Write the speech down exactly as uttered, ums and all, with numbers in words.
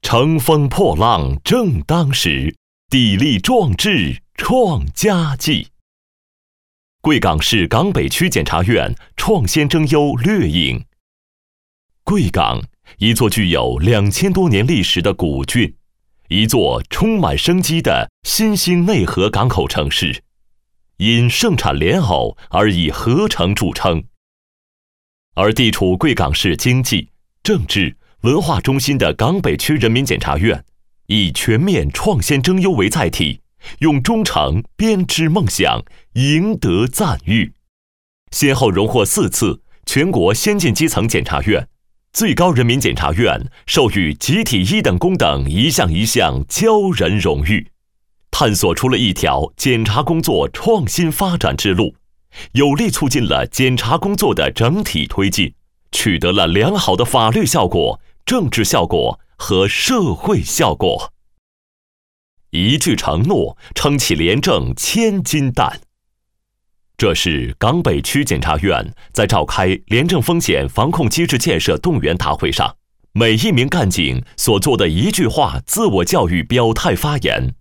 乘风破浪正当时，砥砺壮志创佳绩。贵港市港北区检察院创先征优略影。贵港，一座具有两千多年历史的古郡，一座充满生机的新兴内河港口城市，因盛产莲藕而以河城著称。而地处贵港市经济、政治、文化中心的港北区人民检察院，以全面创先征优为载体，用忠诚编织梦想，赢得赞誉，先后荣获四次全国先进基层检察院、最高人民检察院授予集体一等功等一项一项骄人荣誉，探索出了一条检察工作创新发展之路，有力促进了检察工作的整体推进，取得了良好的法律效果、政治效果和社会效果。一句承诺撑起廉政千斤担。这是港北区检察院在召开廉政风险防控机制建设动员大会上，每一名干警所做的一句话自我教育表态发言，